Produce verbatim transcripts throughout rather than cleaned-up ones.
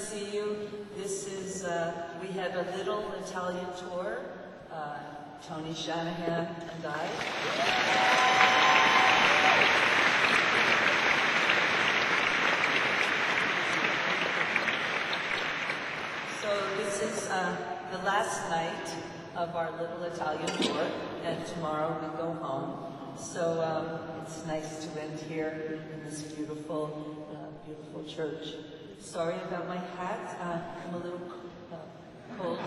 see you. This is, uh, we have a little Italian tour, uh, Tony Shanahan and I. So this is uh, the last night of our little Italian tour, and tomorrow we go home. So um, it's nice to end here in this beautiful, uh, beautiful church. Sorry about my hat. Uh, I'm a little uh, cold.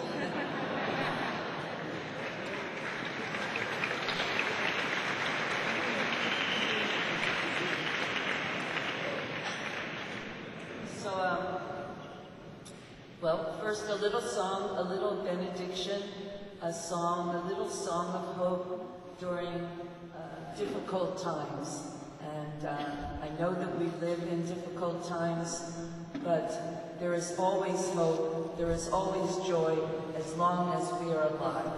So, um, well, first a little song, a little benediction, a song, a little song of hope during difficult times. And uh, I know that we live in difficult times, but there is always hope, there is always joy as long as we are alive.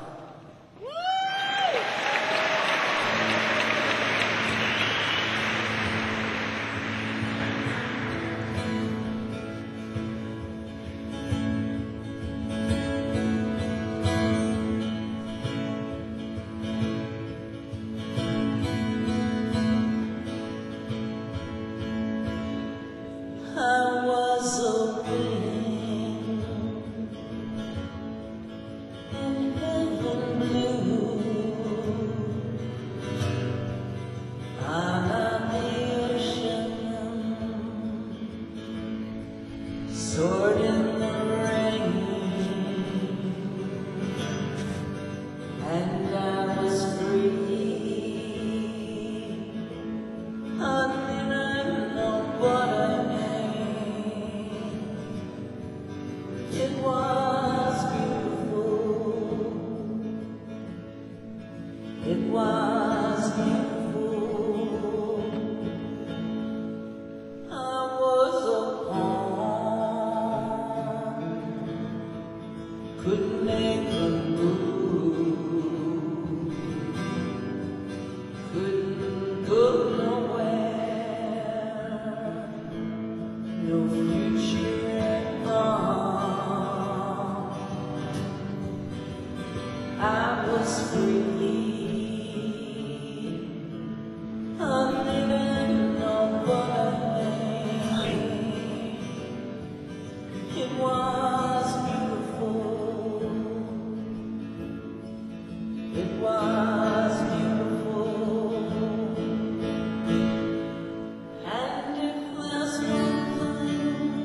And if there's one thing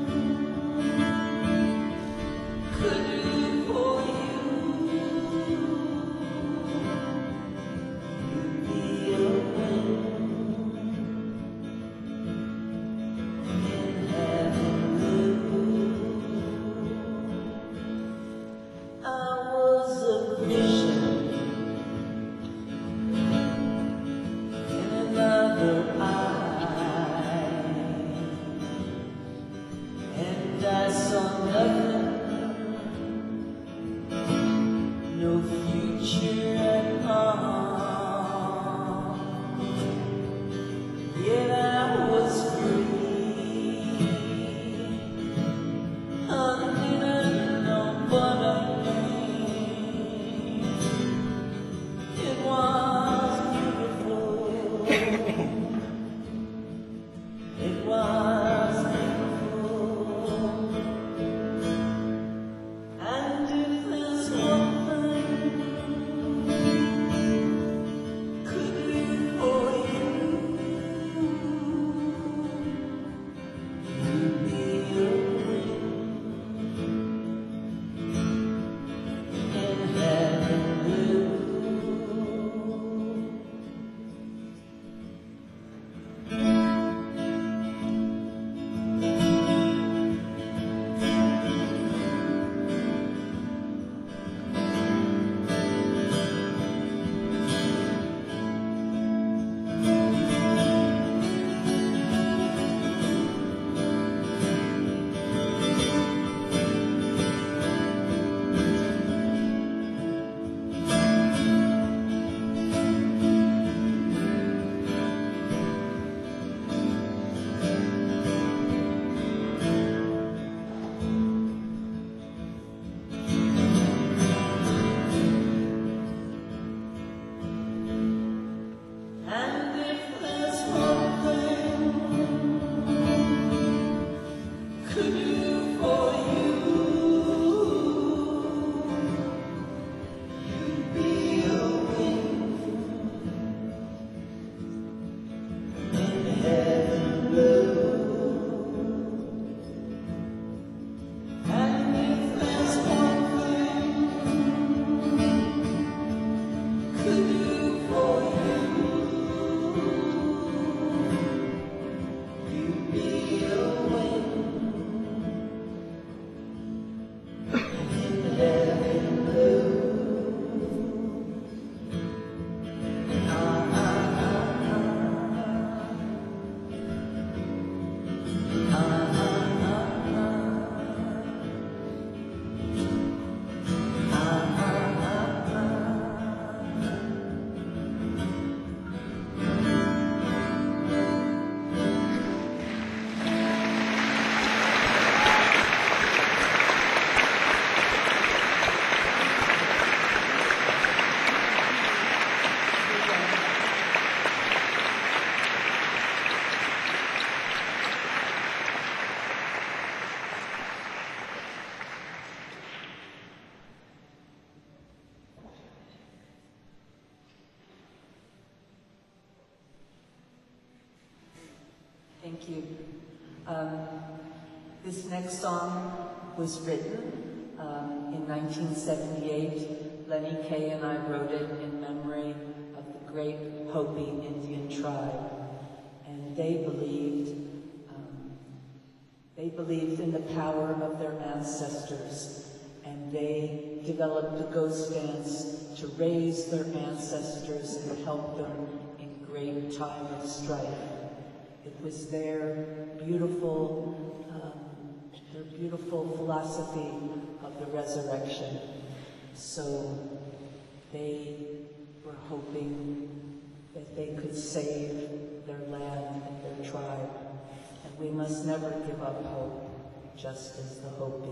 you. Um, this next song was written um, in nineteen seventy-eight. Lenny Kaye and I wrote it in memory of the great Hopi Indian tribe. And they believed, um, they believed in the power of their ancestors. And they developed a ghost dance to raise their ancestors and help them in great time of strife. It was their beautiful, um, their beautiful philosophy of the resurrection. So they were hoping that they could save their land and their tribe. And we must never give up hope, just as the Hopi.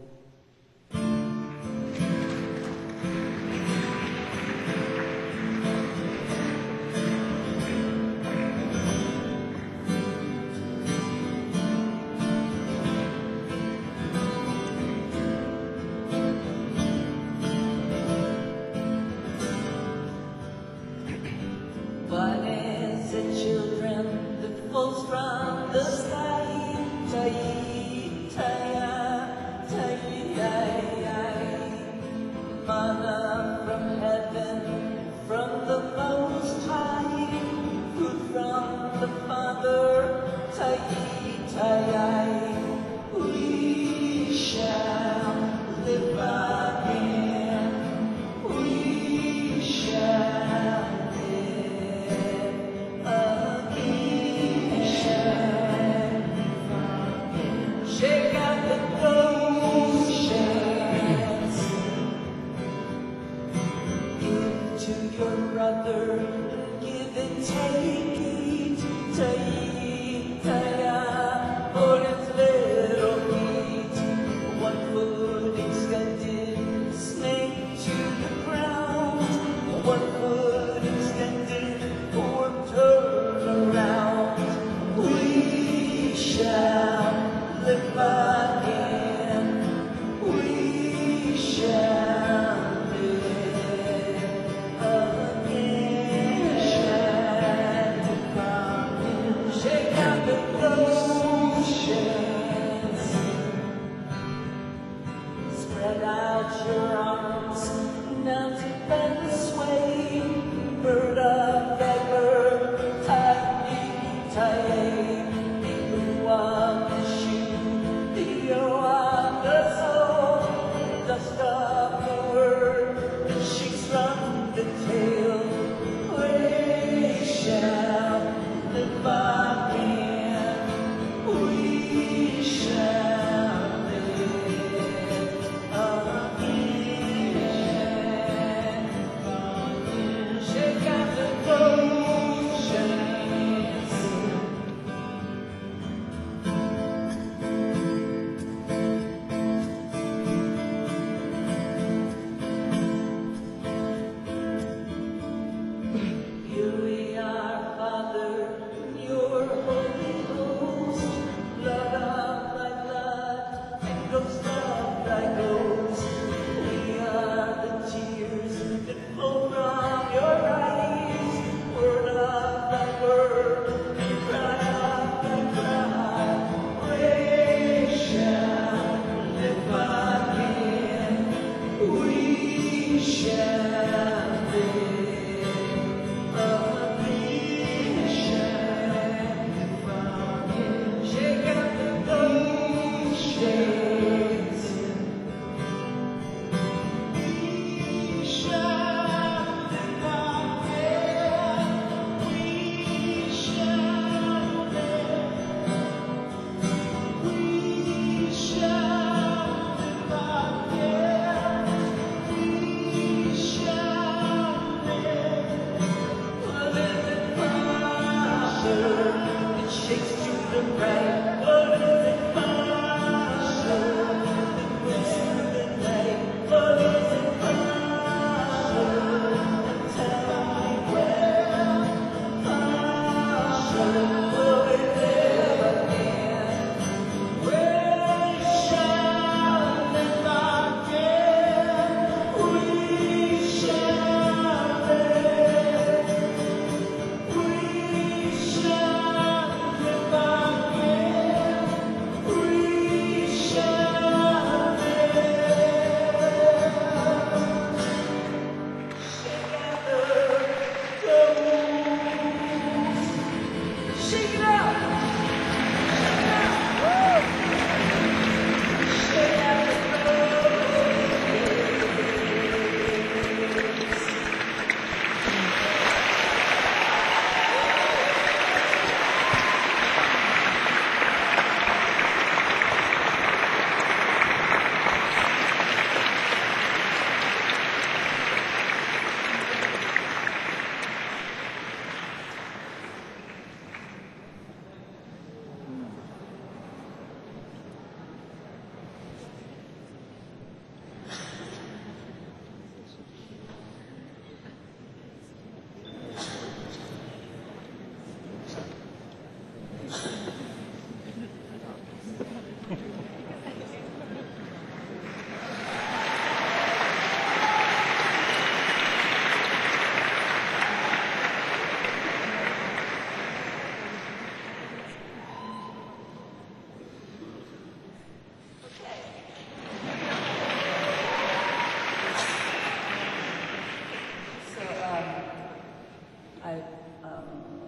What is it, children, that falls from the sky? Ta-yi, ta-ya, ta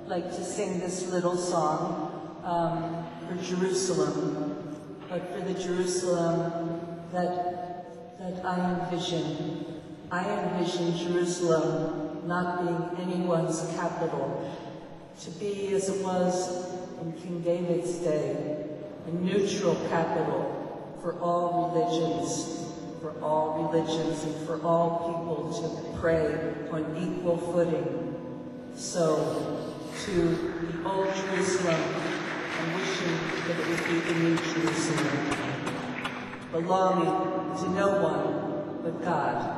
like to sing this little song um, for Jerusalem, but for the Jerusalem that, that I envision. I envision Jerusalem not being anyone's capital, to be as it was in King David's day, a neutral capital for all religions, for all religions and for all people to pray on equal footing. So, to the old Jerusalem, I'm wishing that it would be the new Jerusalem, belonging to no one but God.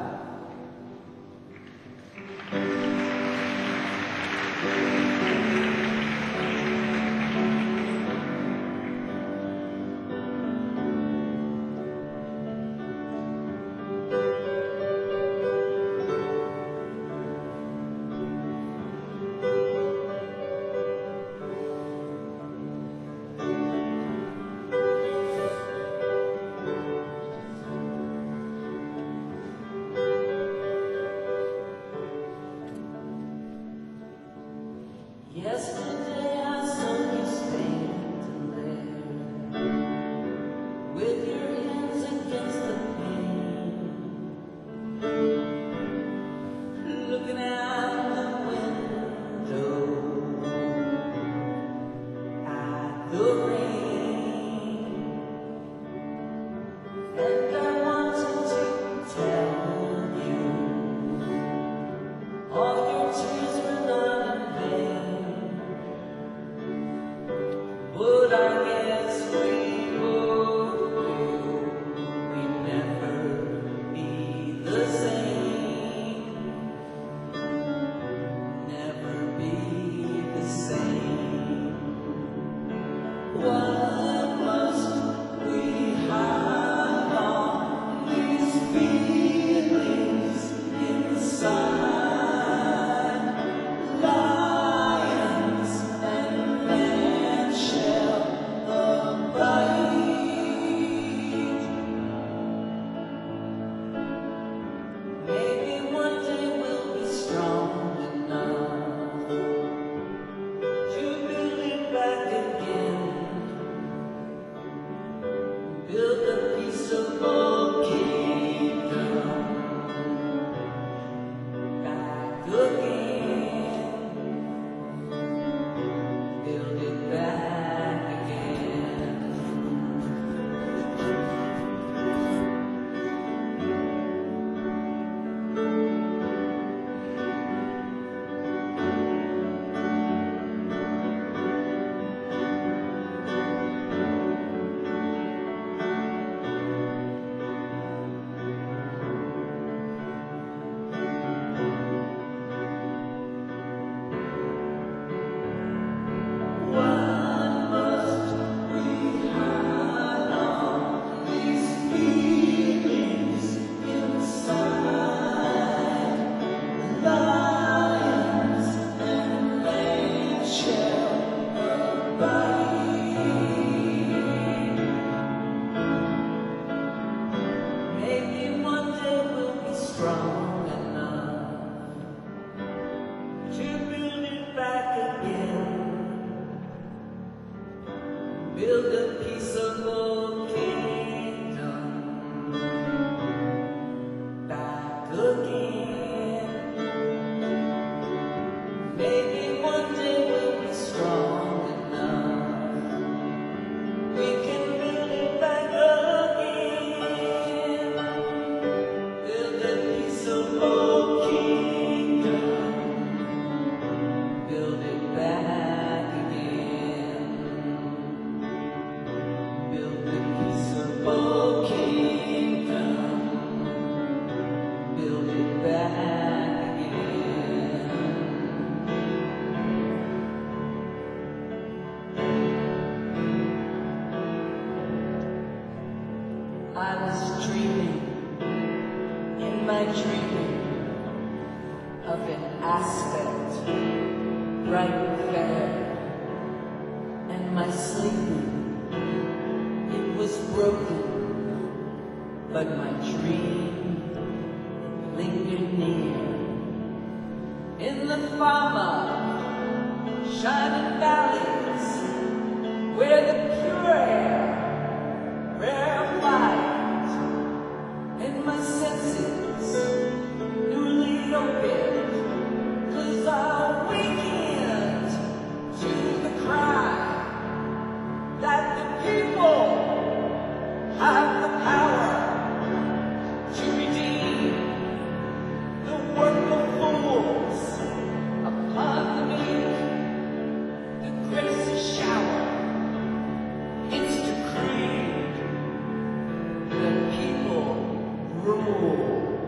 Yesterday I saw you standing there, with your hands against the pane, looking out the window at the rain. And I wanted to tell you all your tears were not in vain. But I guess we both knew we'd never be the same, never be the same. What must we hide on these feelings inside? Build a peaceable kingdom back again. Build it back again. Strong enough to build it back again, build a peaceable kingdom back again. Maybe one day we'll be strong enough, we can build it back again, build a peaceable kingdom, build it back again, build a peaceable kingdom, build it back again. I was dreaming, in my dreaming, of an aspect bright and fair, and my sleeping, it was broken, but my dream, it lingered near. In the farmer, shining valleys, where the pure air, rarefied, and my senses newly opened, 'cause I awakened to the cry that the people have the power to redeem the work of fools upon the meek. The grace is shower, it's decreed, the people rule.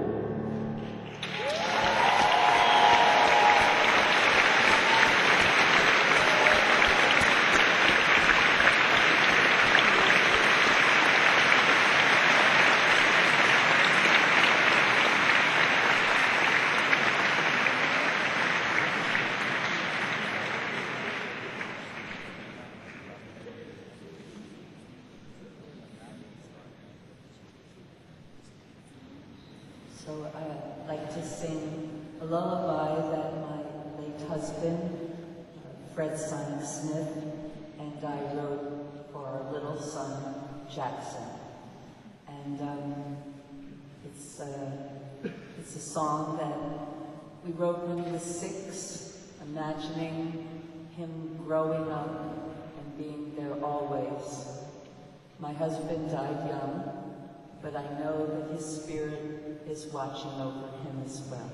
So I'd like to sing a lullaby that my late husband, Fred Sonic Smith, and I wrote for our little son, Jackson. And um, it's, uh, it's a song that we wrote when he was six, imagining him growing up and being there always. My husband died young, but I know that his spirit is watching over him as well.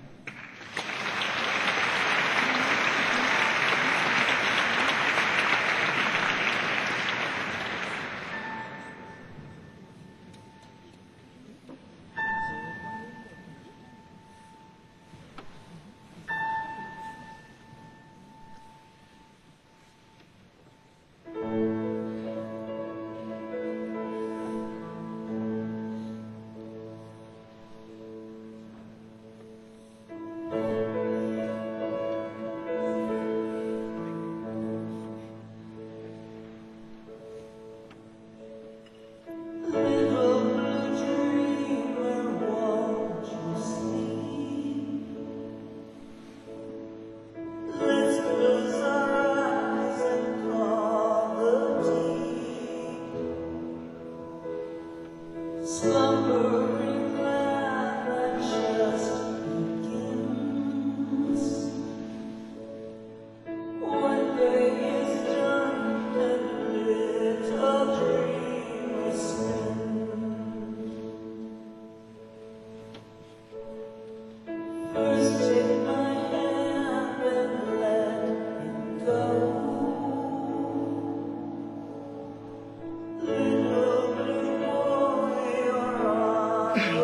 Slumbering land that just begins. One day is done and little dream we spend. First take my hand and let it go. Little blue boy, you're on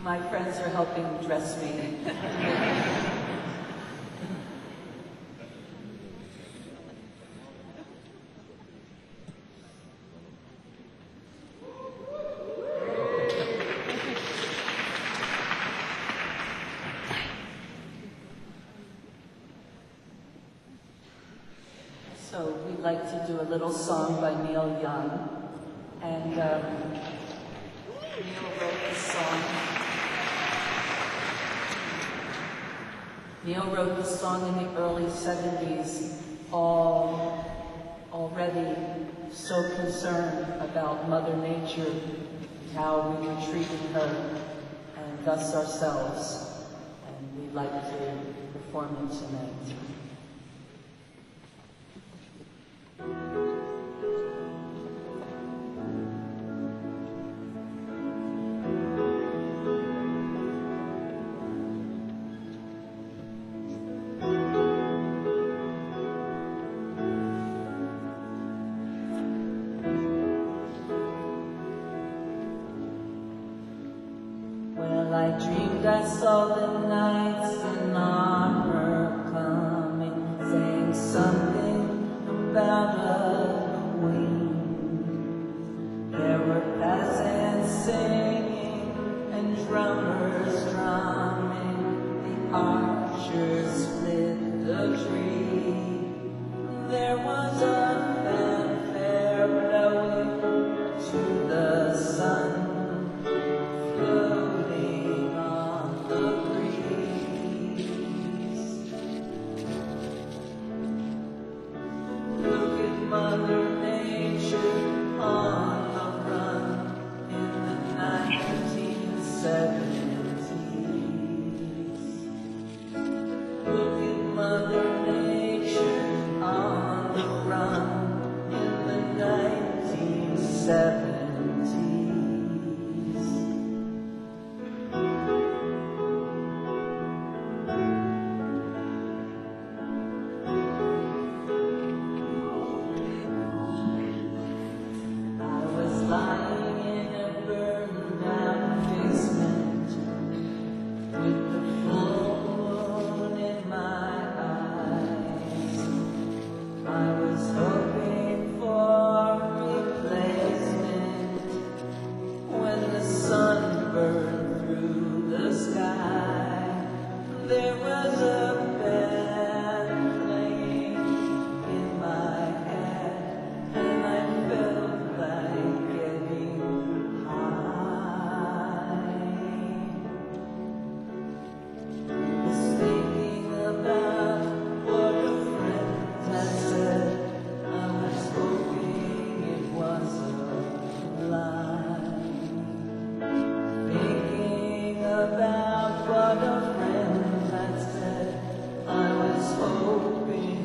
My friends are helping dress me. So we'd like to do a little song by Neil Young, and um, Neil wrote this song. Neil wrote this song in the early seventies, all already so concerned about Mother Nature, how we were treating her, and thus ourselves. And we'd like to perform it tonight. I dreamed I saw the knights in armor coming, saying something about a queen. There were peasants singing and drummers drumming, the archers split the tree. There was a fanfare blowing to the sun, Mother Nature on the run in the nineteen seventies. Look at Mother Nature on the run in the nineteen seventies. Lying in a burned down basement with the full moon in my eyes. I was hoping for replacement when the sun burned through the sky. There was a band playing in my head, and I felt like about what a friend had said. I was hoping.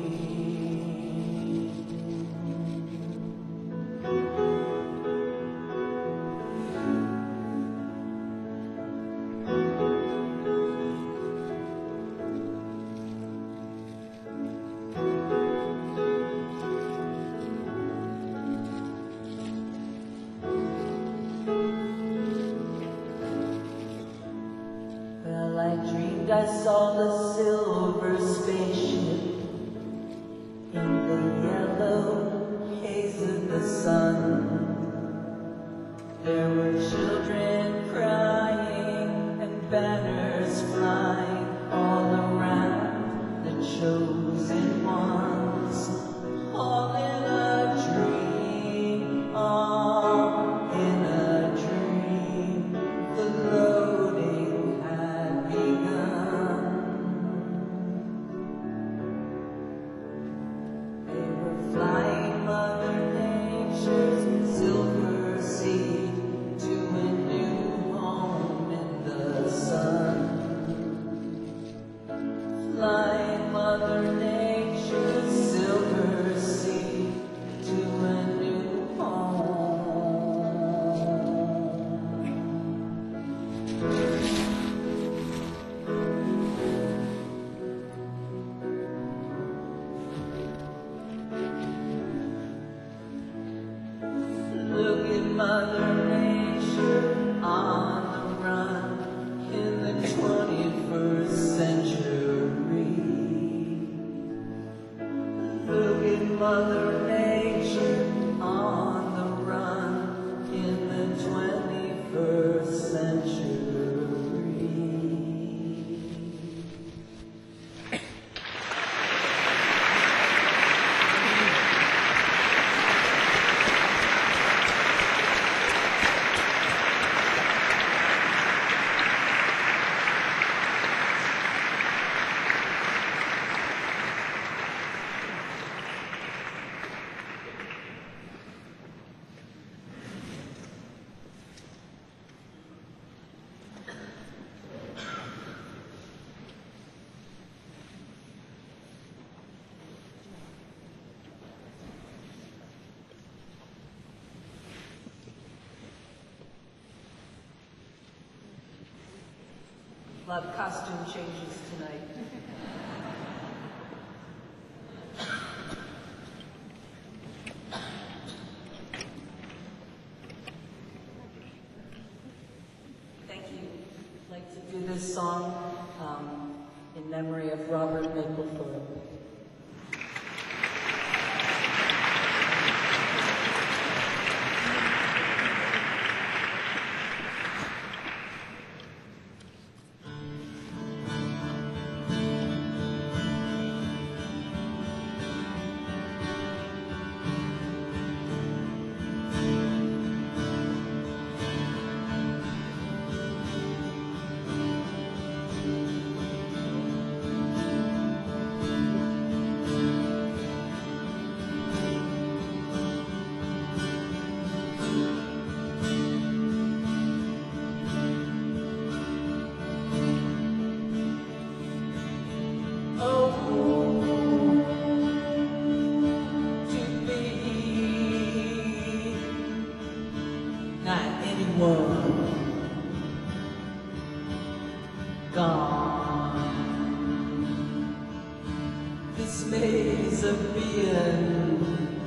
Well, I dreamed I saw the silver spaceship in the yellow haze of the sun. There were children crying and banners flying all around the chosen ones, all in a dream, all in a dream. The loading had begun. They were flying Mother Nature's silver seed to a new home in the sun. Flying Mother Nature's silver seed to a new home. Look at Mother Nature on the run Mother Nature on the run in the twenty-first century. A lot of costume changes tonight. Thank you. I'd like to do this song um, in memory of Robert Mapplethorpe. This maze of being,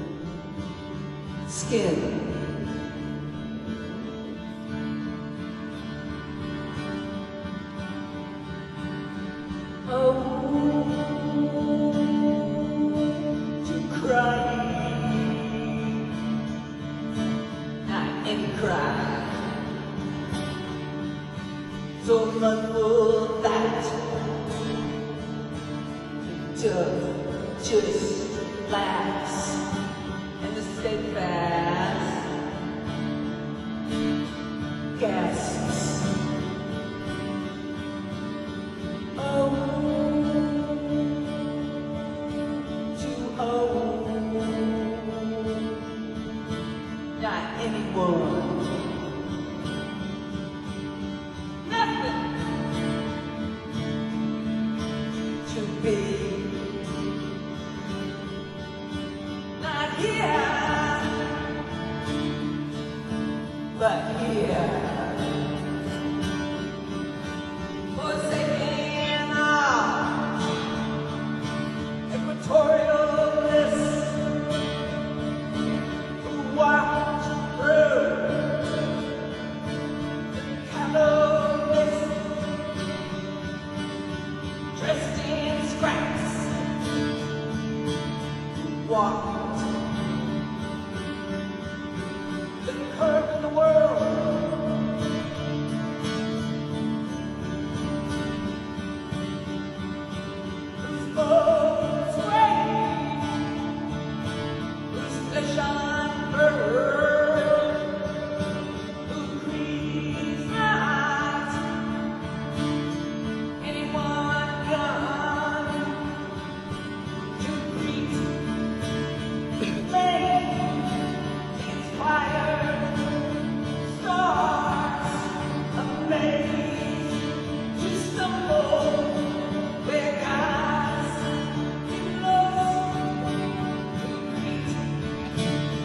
skin. Oh, to cry, not any cry. So muffle that to just laughs and the steadfast gasps. Oh, too old, not anyone. Be not here, but here, forsaking our equatorial bliss, who walked through the callow mist, dressed in scraps, walked the curve of the world, whose bones wave, whose flesh unfurled, who grieves not anyone gone to greet flame, inspired stars amazed to stumble where God's loves to greet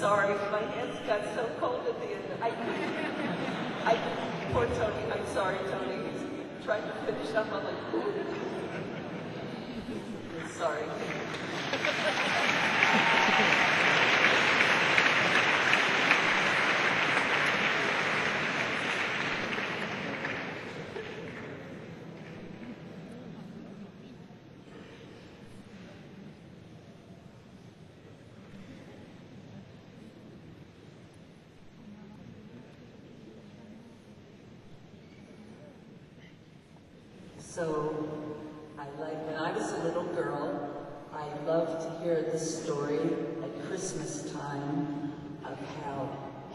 sorry, my hands got so cold at the end. I, I, poor Tony, I'm sorry, Tony. He's trying to finish up. I'm like, ooh. Sorry. So, I like, when I was a little girl, I loved to hear the story at Christmas time of how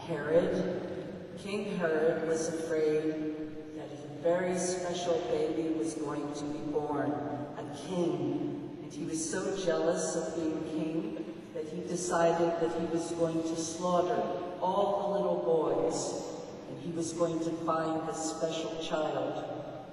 Herod, King Herod, was afraid that a very special baby was going to be born, a king. And he was so jealous of being king that he decided that he was going to slaughter all the little boys, and he was going to find this special child.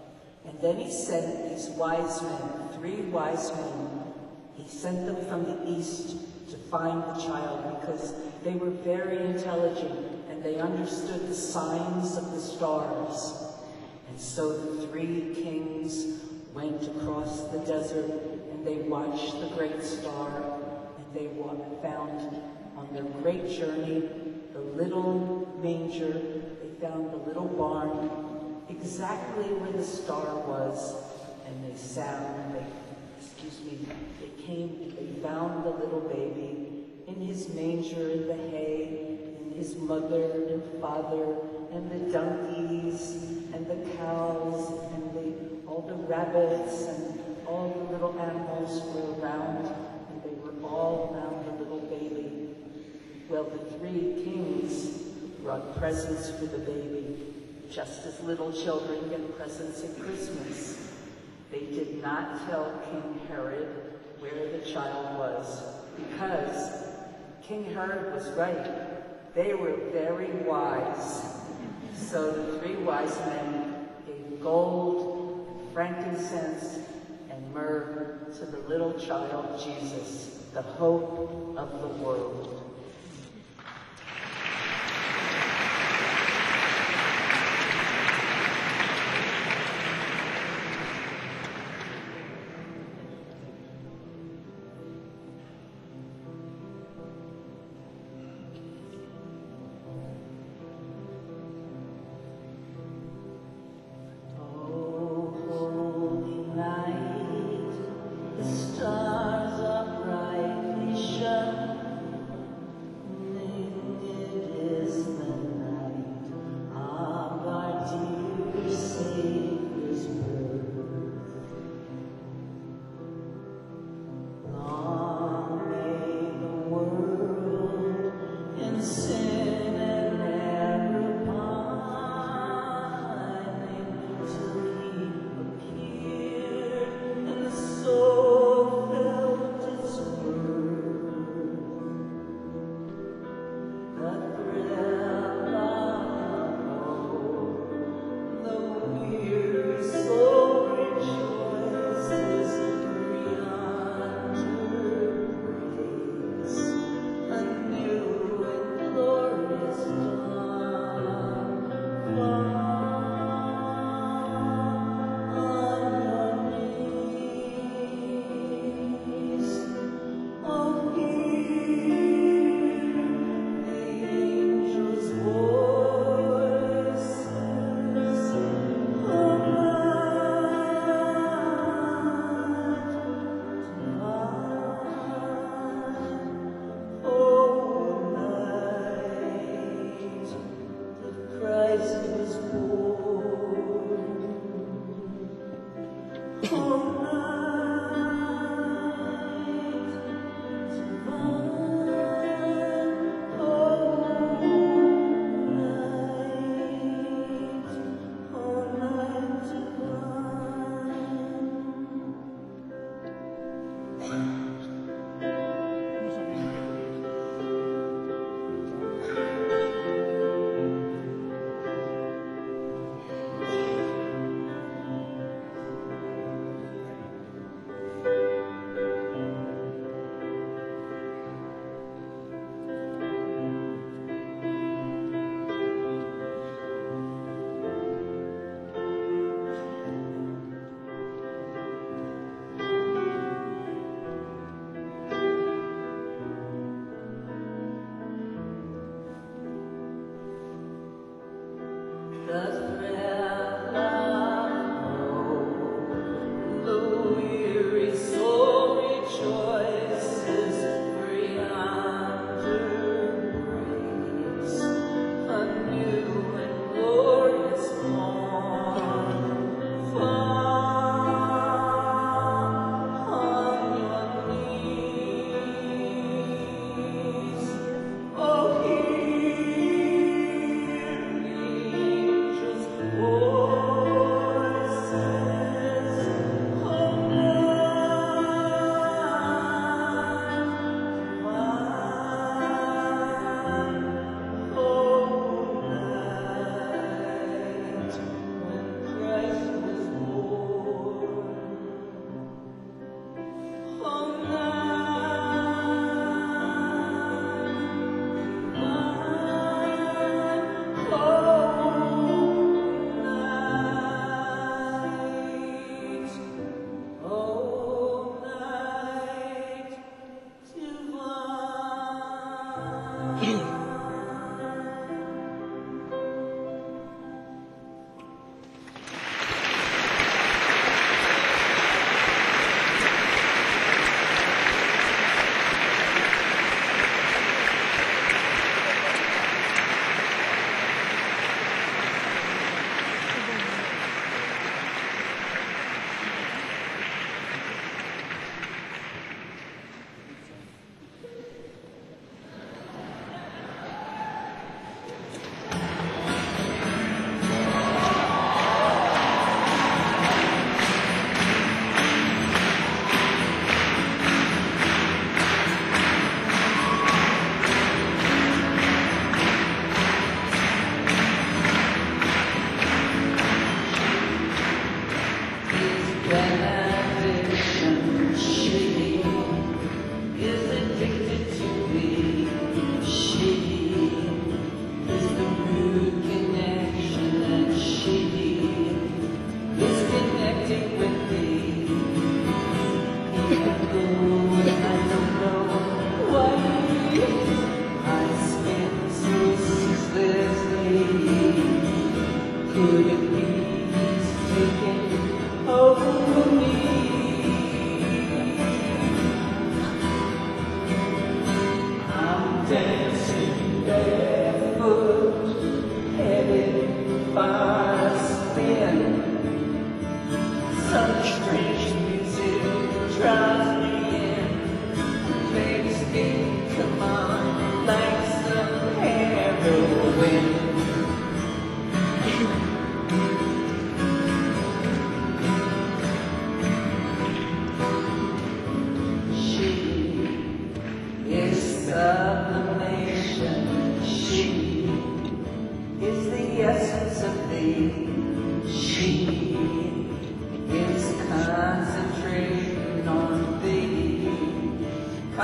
And then he sent these wise men, three wise men. He sent them from the east to find the child because they were very intelligent and they understood the signs of the stars. And so the three kings went across the desert and they watched the great star, and they found on their great journey the little manger. They found the little barn, exactly where the star was, and they sound, they, excuse me, they came and they found the little baby in his manger in the hay, and his mother and father, and the donkeys, and the cows, and the, all the rabbits, and all the little animals were around, and they were all around the little baby. Well, the three kings brought presents for the baby, just as little children get presents at Christmas. They did not tell King Herod where the child was, because King Herod was right. They were very wise. So the three wise men gave gold, frankincense, and myrrh to the little child Jesus, the hope of the world.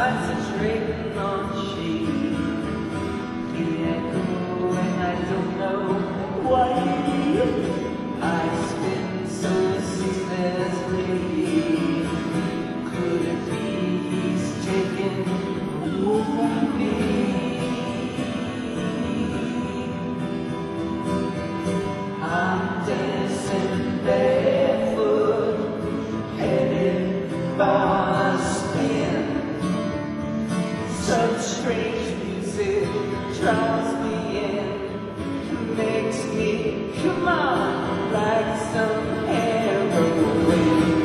concentrating on she. Yeah, and I don't know why I spin so ceaselessly. Could it be he's taking over me? I'm dancing barefoot, headed for a spin. Such strange music draws me in, makes me come on like some heroin.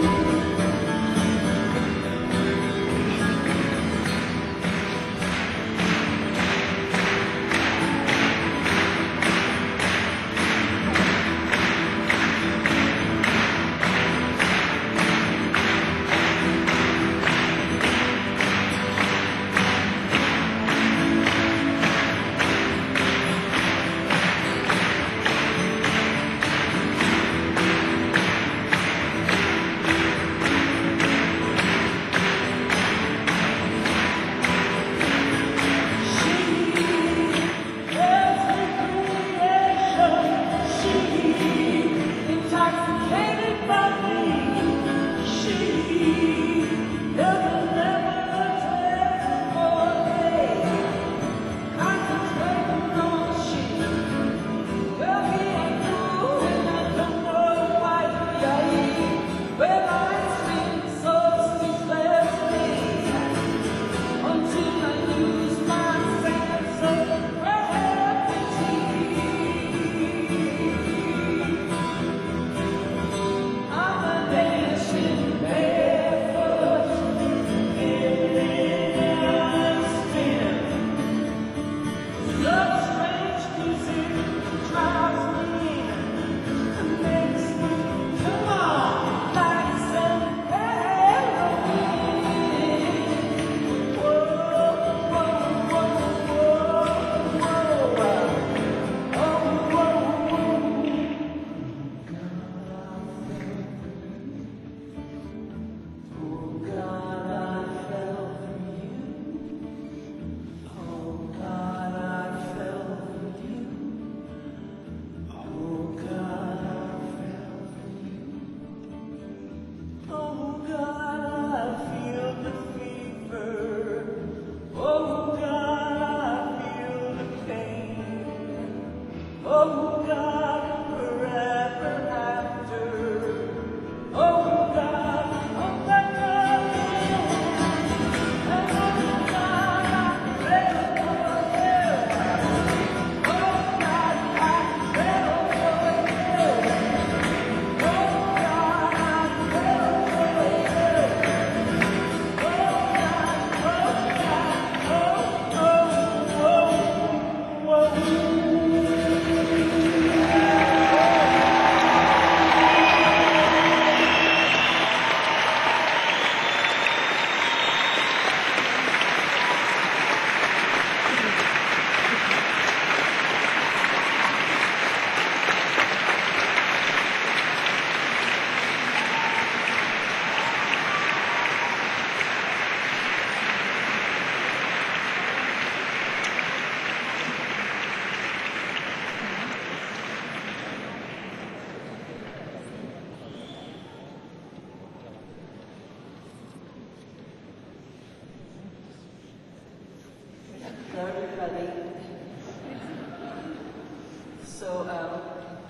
So, um,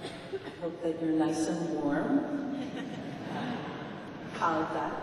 hope that you're nice and warm. How's that?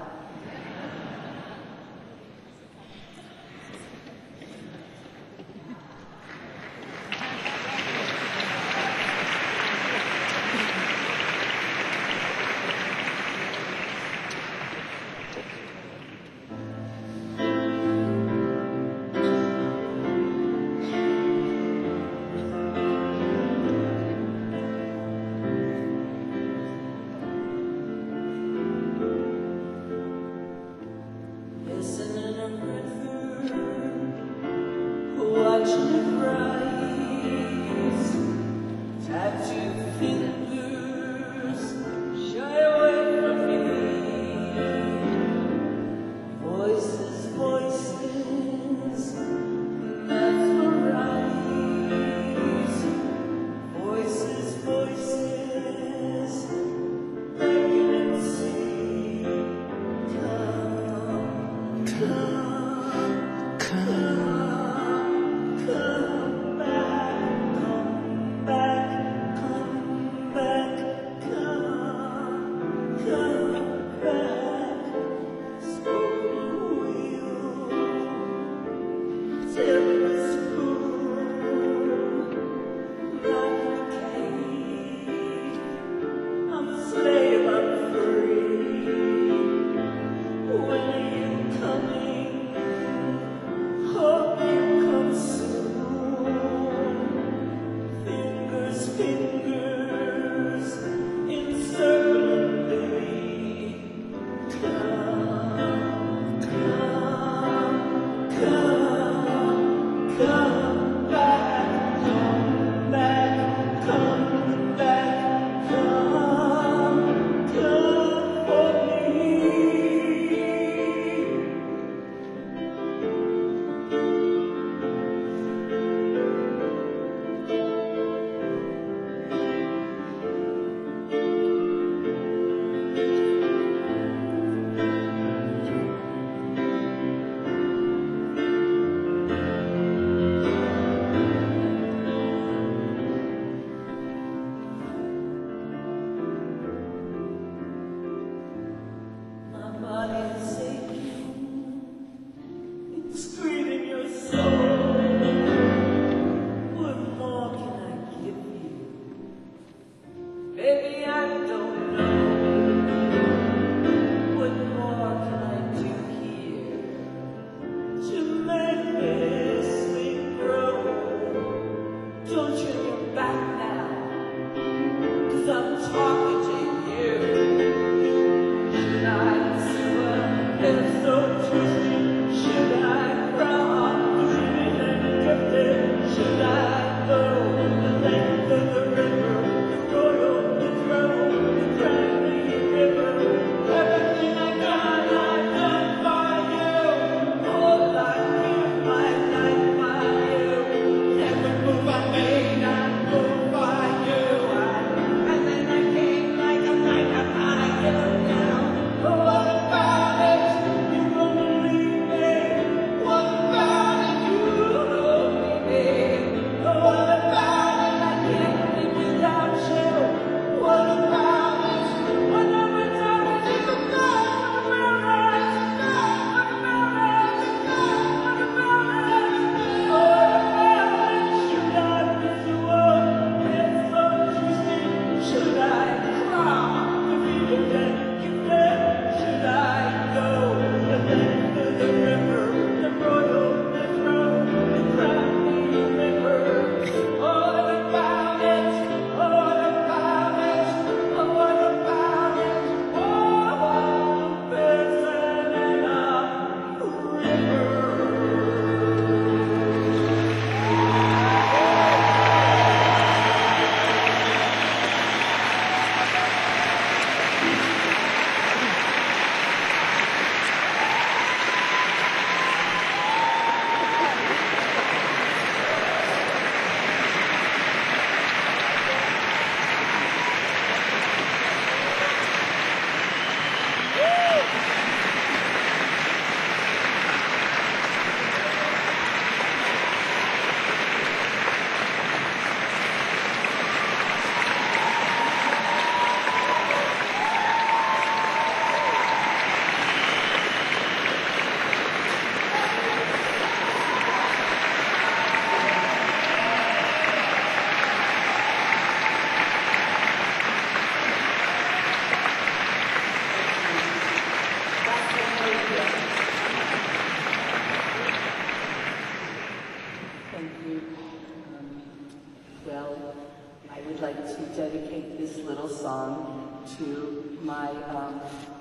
to my um,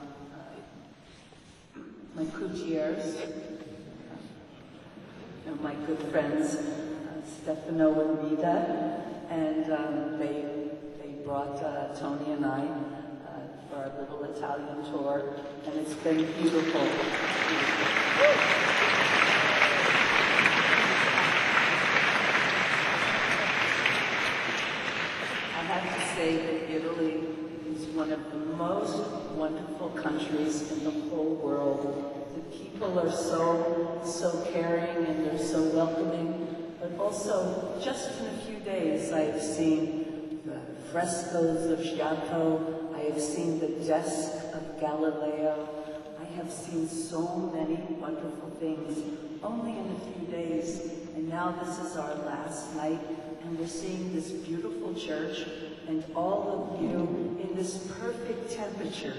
my coutiers, and my good friends uh, Stefano and Rita, and um, they they brought uh, Tony and I uh, for our little Italian tour, and it's been beautiful. I have to say that Italy is one of the most wonderful countries in the whole world. The people people are so, so caring and they're so welcoming. But also, just in a few days, I have seen the frescoes of Giotto. I have seen the desk of Galileo. I have seen so many wonderful things only in a few days. And now this is our last night, and we're seeing this beautiful church and all of you in this perfect temperature.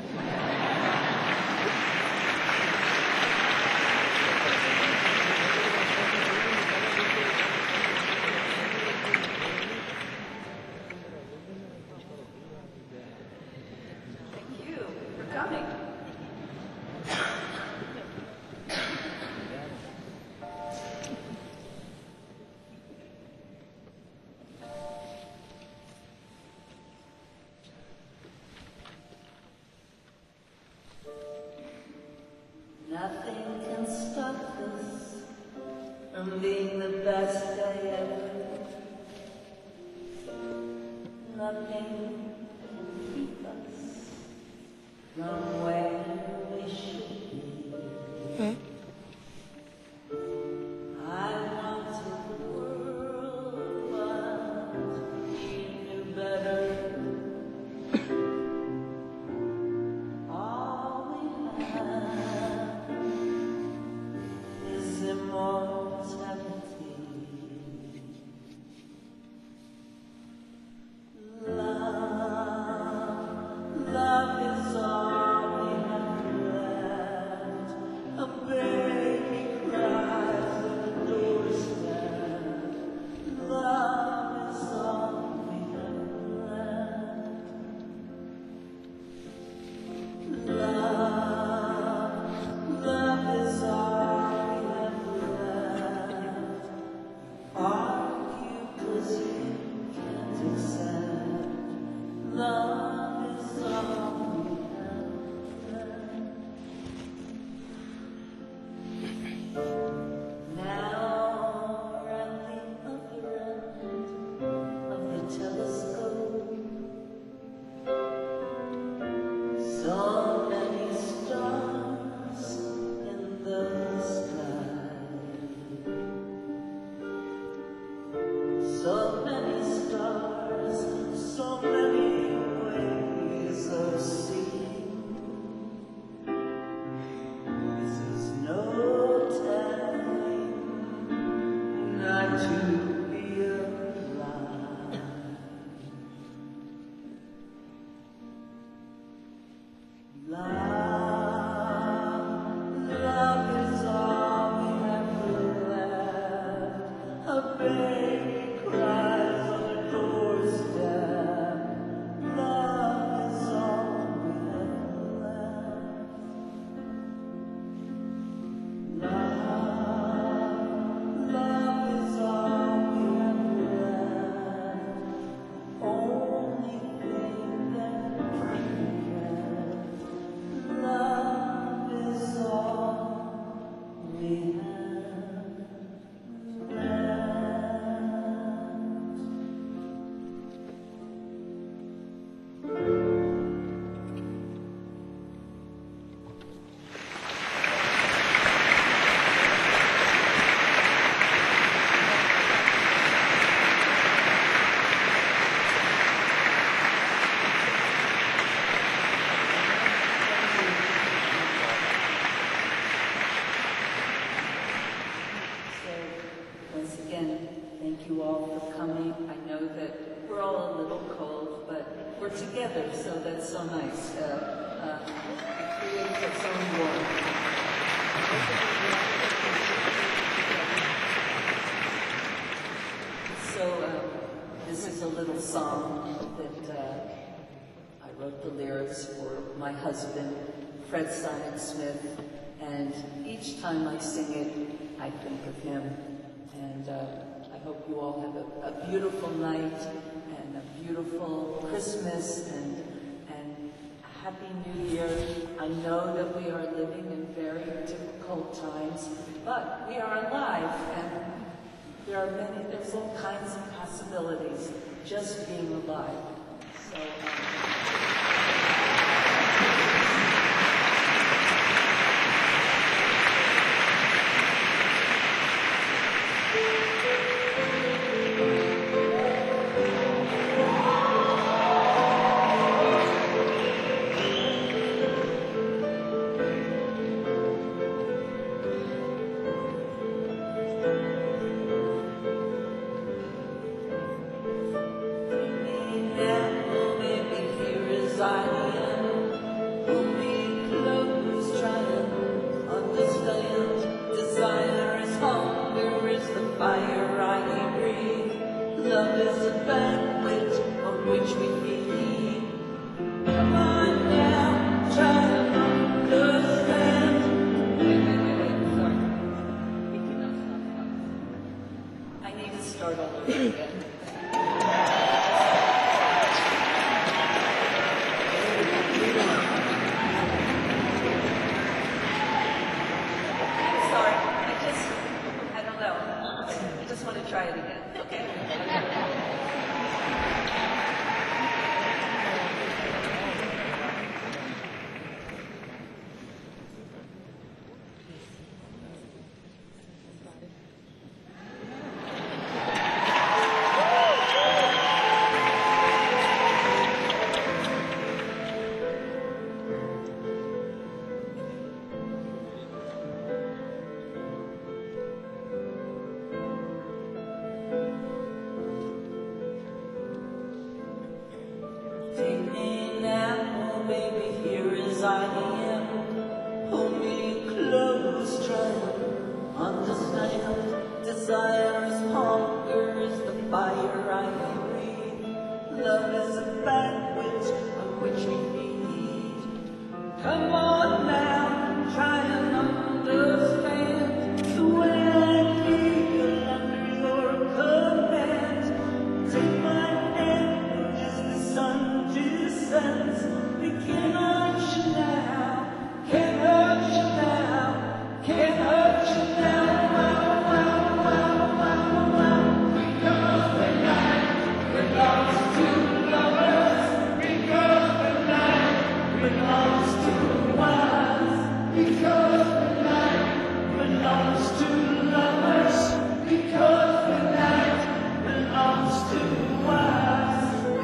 Thank you for coming. Nothing can stop us from being the best I ever. Nothing can keep us from where we should be. Hmm? I want a world, but we knew better. Together, so that's so nice. Uh, uh, it creates its own warmth. So uh, this is a little song that uh, I wrote the lyrics for my husband, Fred Simon Smith, and each time I sing it, I think of him. And uh, I hope you all have a, a beautiful night and a beautiful Christmas and, and a happy New Year. I know that we are living in very difficult times, but we are alive, and there are many, there's all kinds of possibilities just being alive. So, um, understand. Desire is hunger, is the fire I breathe. Love is a banquet on which we feed. Come on now, try and understand the way I feel under your command. Take my hand as the sun descends. We can't hurt you now, can't hurt you now, can't hurt you now. Wow, wow, wow, wow, wow. Because the night belongs to lovers. Because the night belongs to us. Because the night belongs to lovers. Because the night belongs to us.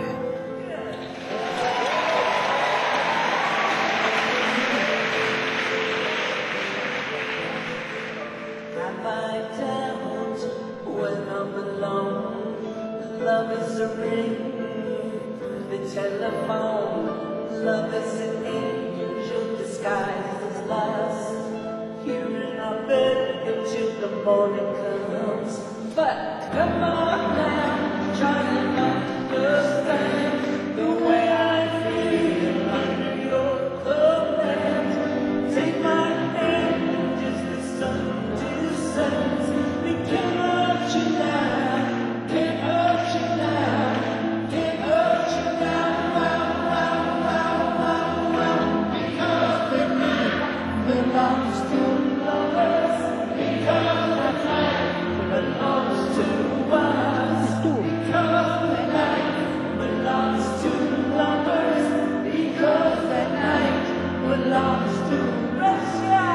Have I doubt when I'm alone? Love is a ring, the telephone. Love is an angel disguised as lust. Here in our bed until the morning comes. But come on now, try and understand the way I feel under your command. Take my hand as the sun descends. We can't hurt you now, can't hurt you now, can't hurt you now. Wow, wow, wow, wow, wow. Because the night belongs to lovers. Because the night belongs to us. Because the night belongs to lovers. Because the night belongs to Russia.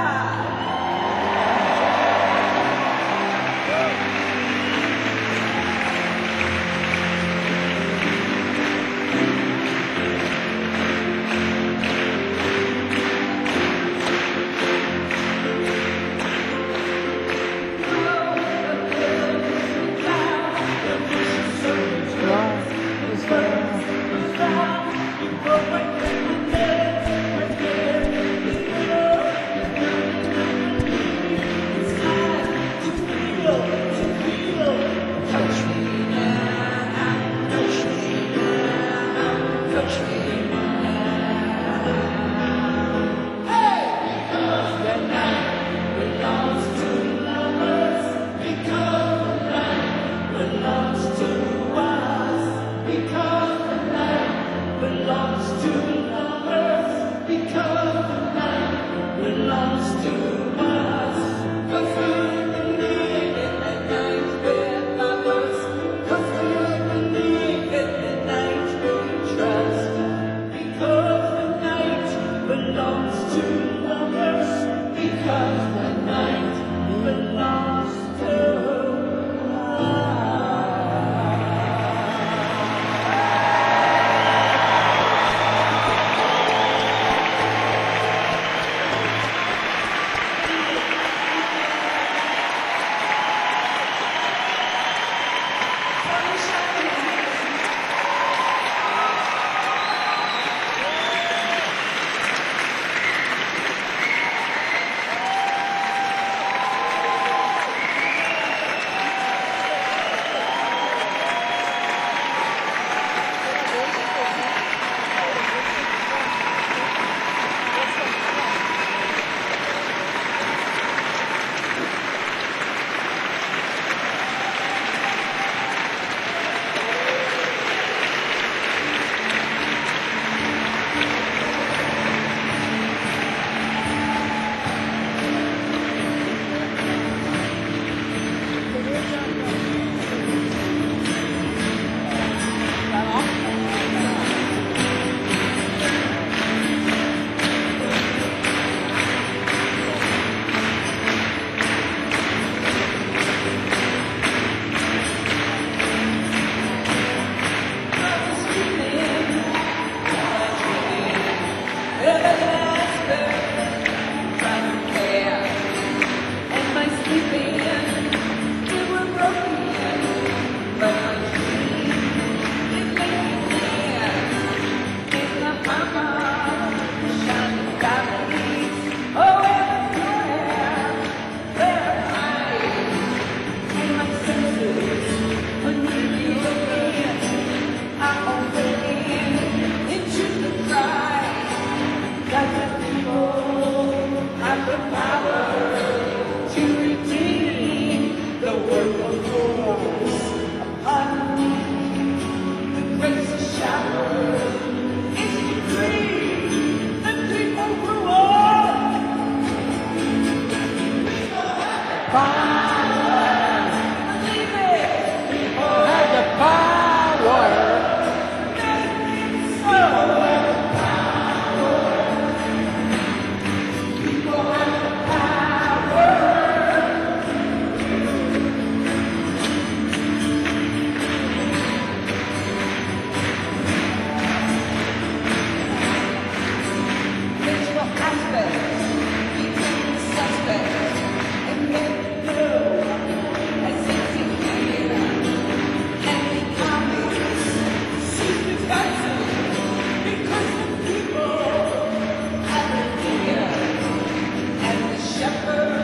And the shepherd